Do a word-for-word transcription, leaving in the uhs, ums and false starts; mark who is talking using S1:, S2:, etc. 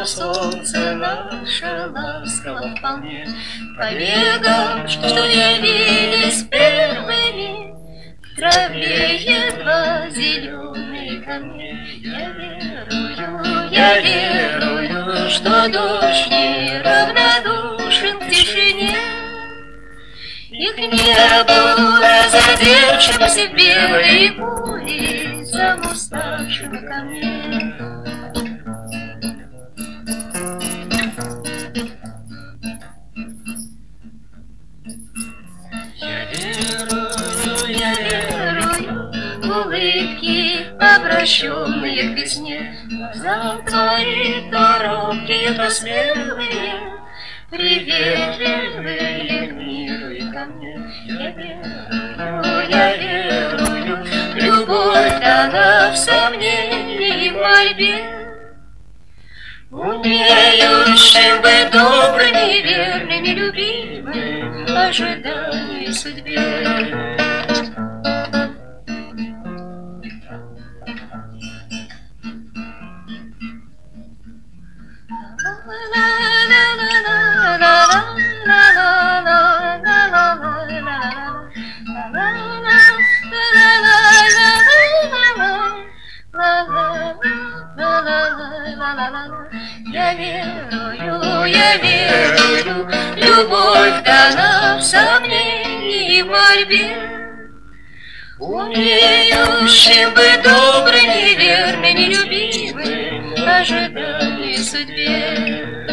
S1: но солнце наше ласково вполне. Побегам, что явились первыми, в траве едва зеленые камни. Я верую, я верую, что дождь не равнодушен к тишине, и к небу разодевшимся в белые пули, за уставшим ко мне. Я верую, я верую в улыбки, обращенные к весне, глаза твои то робкие, то смелые, приветливые к миру и ко мне. Я верую, я верую, любовь дана в сомнении и в мольбе, умеющим быть добрыми, верными, любимыми, ожидании судьбе. Я верую, я верую, любовь дана в сомнении и в мольбе, умеющим быть добрыми, верными, любимыми, ожидании судьбе.